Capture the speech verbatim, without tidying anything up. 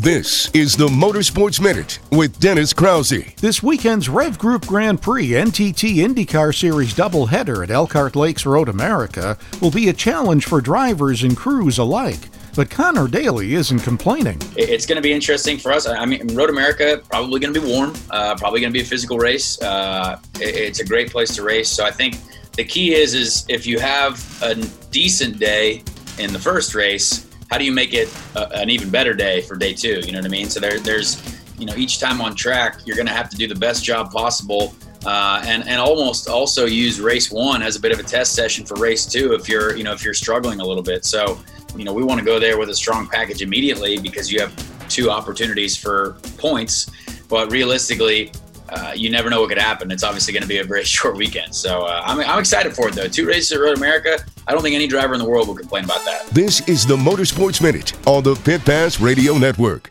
This is the Motorsports Minute with Dennis Krause. This weekend's Rev Group Grand Prix N T T IndyCar Series doubleheader at Elkhart Lakes Road America will be a challenge for drivers and crews alike. But Connor Daly isn't complaining. It's going to be interesting for us. I mean, Road America, probably going to be warm, uh, probably going to be a physical race. Uh, it's a great place to race. So I think the key is, is if you have a decent day in the first race, how do you make it a, an even better day for day two? You know what I mean? So there, there's, you know, each time on track, you're going to have to do the best job possible, uh, and and almost also use race one as a bit of a test session for race two if you're, you know, if you're struggling a little bit. So, you know, we want to go there with a strong package immediately because you have two opportunities for points, but realistically, Uh, you never know what could happen. It's obviously going to be a very short weekend. So uh, I'm, I'm excited for it, though. Two races at Road America, I don't think any driver in the world will complain about that. This is the Motorsports Minute on the Pit Pass Radio Network.